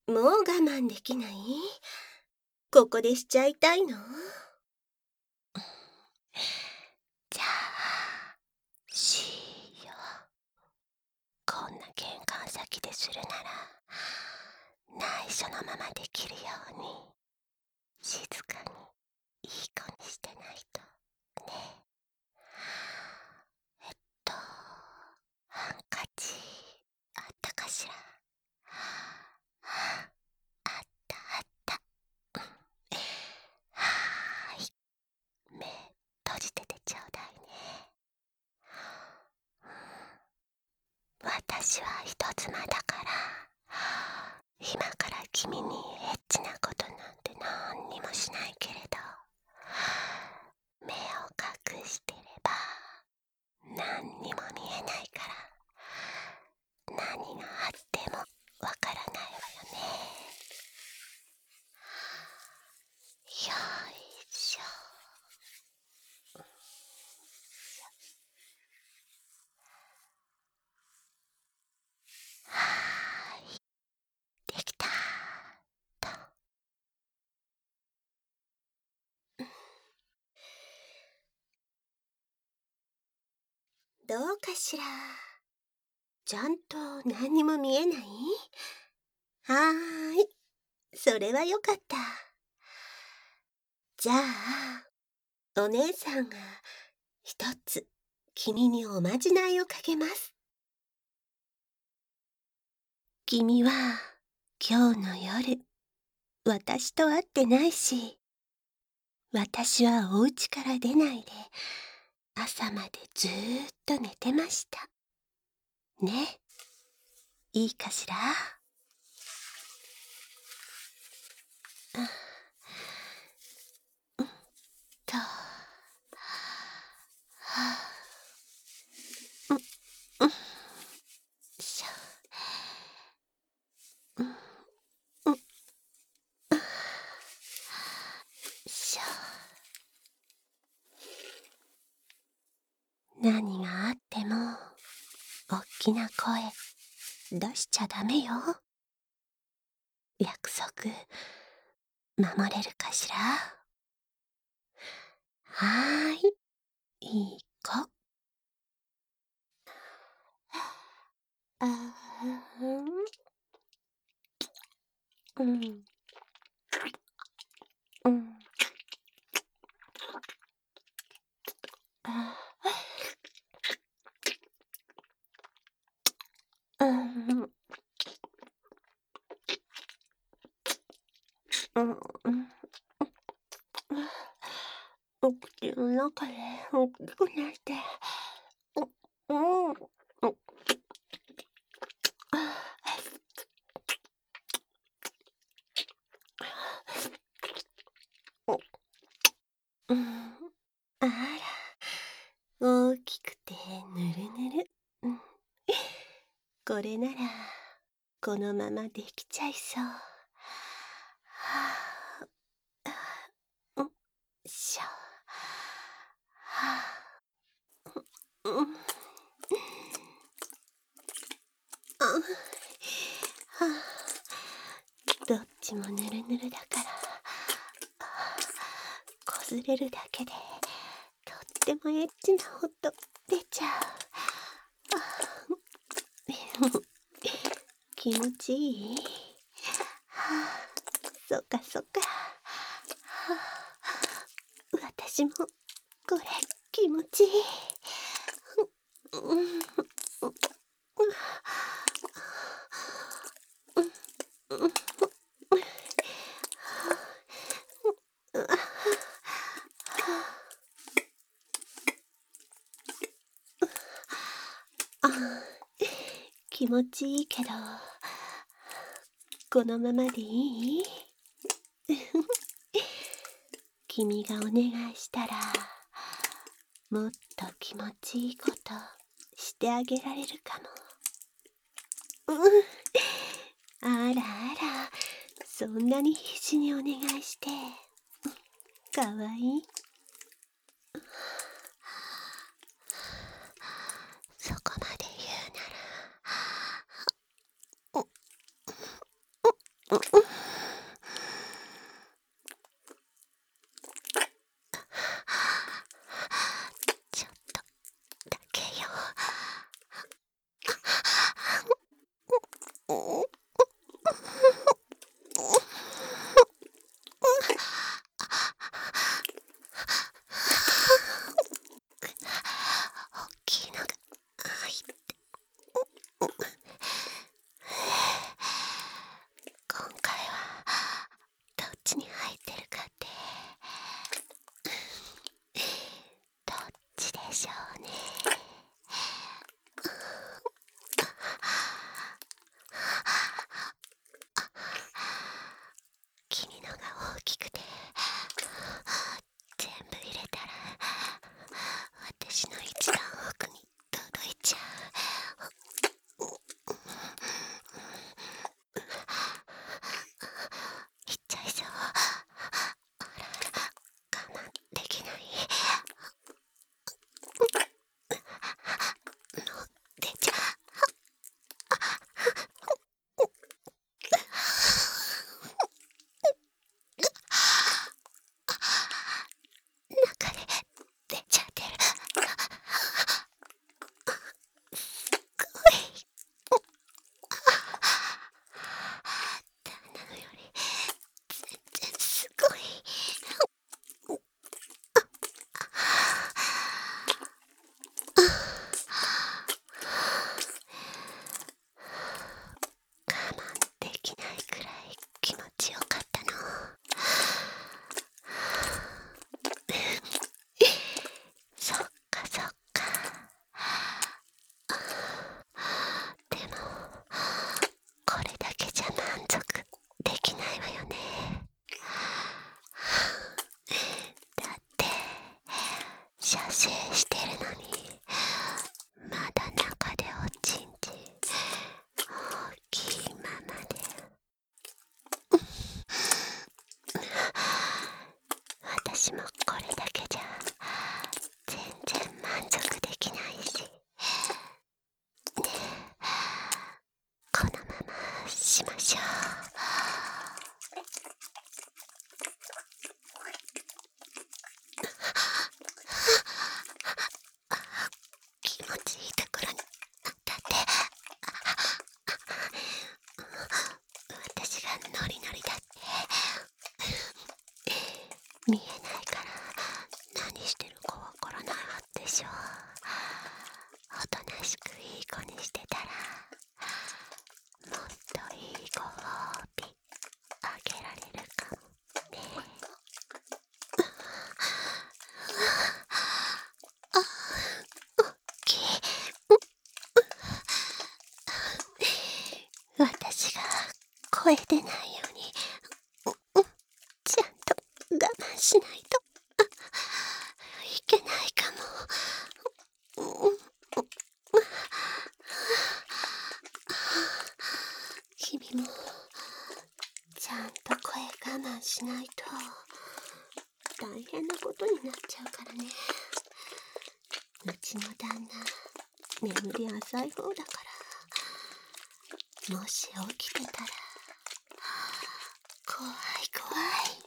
もう我慢できない？ここでしちゃいたいの？ じゃあ、しよう。こんな玄関先でするなら、内緒のままできるように、静かにいい子にしてないとね。えっと、ハンカチあったかしら。あったあった。はーい。目閉じててちょうだいね。私は人妻だから、今から君にエッチなことなんて何にもしないけれど、目を隠してれば何にも見えないから、何があってもわからないわよね。よいしょ。はーい、できたと。 どうかしら。ちゃんと何にも見えない？はーい、それはよかった。じゃあ、お姉さんが一つ君におまじないをかけます。君は今日の夜、私と会ってないし、私はお家から出ないで朝までずーっと寝てました。ね、いいかしら？と、しょ、しょ。何があっても、おっきな声出しちゃダメよ。約束、守れるかしら？はーい、いい子。あーん、うん、うん、あー、うん、うん、うん。お口の中で大きくなって、うん、うん、うん、あら、大きくてぬるぬる。うん、これなら、このままできちゃいそう。はあ、うん、しょ。はあ、うん、あ、はあ、どっちもぬるぬるだから、こすれるだけで、とってもエッチな音出ちゃう。気持ちいい？はあ、そっかそっか。はあ、私もこれ気持ちいい。うん、あ、気持ちいいけど、このままでいい？君がお願いしたら、もっと気持ちいいことしてあげられるかも。うん、あらあら、そんなに必死にお願いして。かわいい。そこまで言うなら、 私もこれだけじゃ全然満足できないし。ねえ、このまましましょう。気持ちいいところに当たって、私がノリノリだって見えないから何してるかわからないわでしょ。おとなしくいい子にしてたらもっといいご褒美あげられるかもね。私が声出ないようにちゃんと我慢しないといけないかも。君もちゃんと声我慢しないと大変なことになっちゃうからね。うちの旦那眠り浅い方だから、もし起きてたら怖い怖い。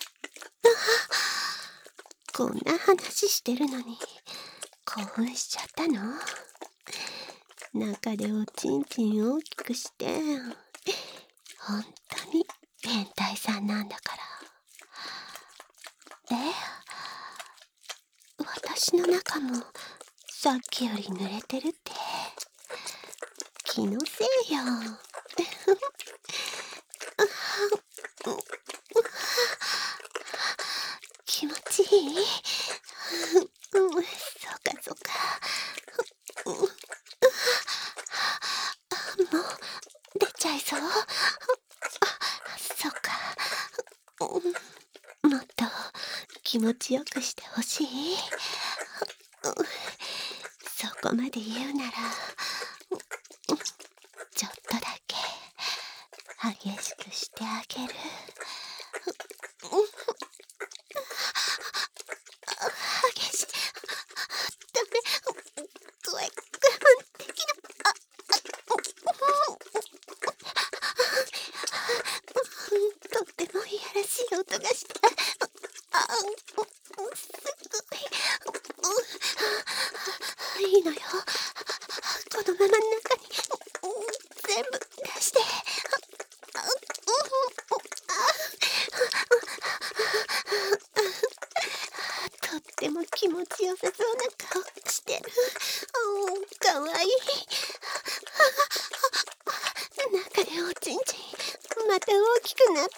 こんな話してるのに興奮しちゃったの？中でおちんちん大きくして本当に変態さんなんだから。私の中もさっきより濡れてるって。気のせいよ。気持ちいい？そうかそうか。もう出ちゃいそう？そうか。もっと気持ちよくしてほしい？そこまで言うならちょっとだけ激しくしてあげる。激しい。ダメ。声我慢できない。とってもいやらしい音がして。すごい。いいのよ。このまま中に全部出して。とっても気持ちよさそうな顔してる。かわいい。中でおちんちんまた大きくなって、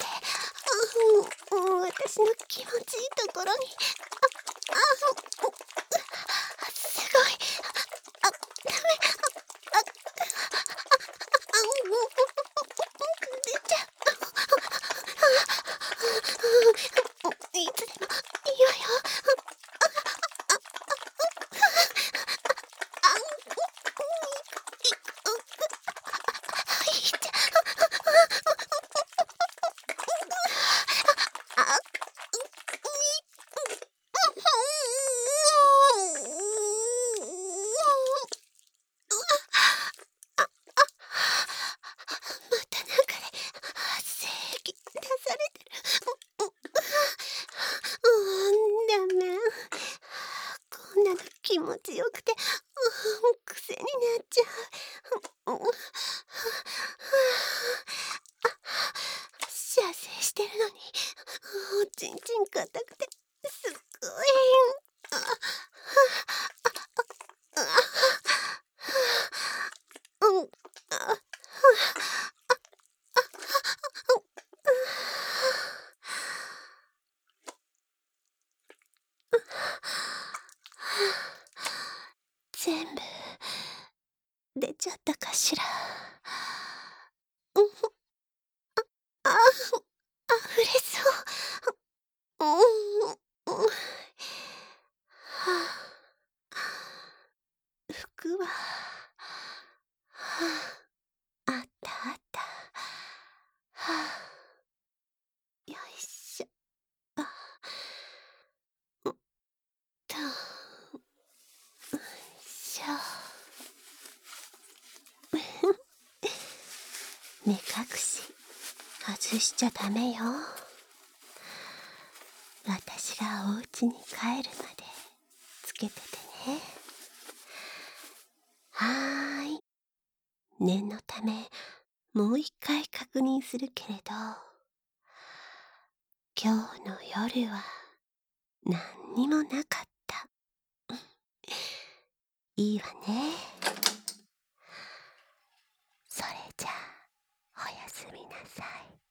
私の気持ちいいところに。すごい。ダメ。出ちゃう。いつでもいいわよ。また中で精液出されてる。ダメ。こんなの気持ちよくて癖になっちゃう。射精してるのにおちんちん硬くてすっごい。全部出ちゃったかしら。溢れそう。服は、あったあった。よいしょ。 目隠し外しちゃダメよ。私がお家に帰るまでつけててね。はーい。念のためもう一回確認するけれど、今日の夜は何にもなかった。いいわね。 それじゃあおやすみなさい。